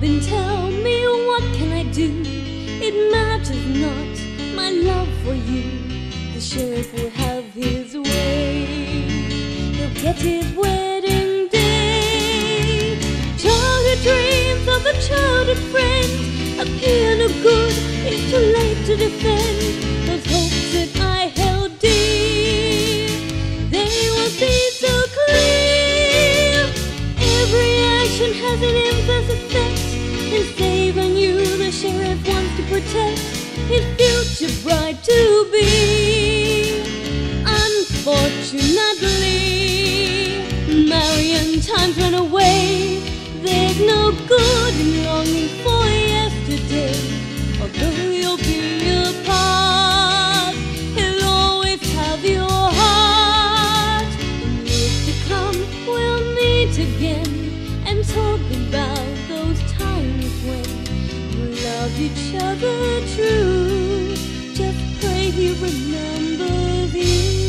then tell me, what can I do? It matters not, my love for you. The sheriff will have his way. He'll get his wedding day. Childhood dreams of a childhood friend appear no good. It's too late to defend those hopes that I held dear. They will be so clear. Every action has an inverse effect. In saving you, the sheriff wants to protect his future bride to be. Unfortunately, Marion, time's run away. There's no good in longing for yesterday. Although you'll be apart, he'll always have your heart. In years to come, we'll meet again and talk about those times when we loved each other true. Just pray he remembers you.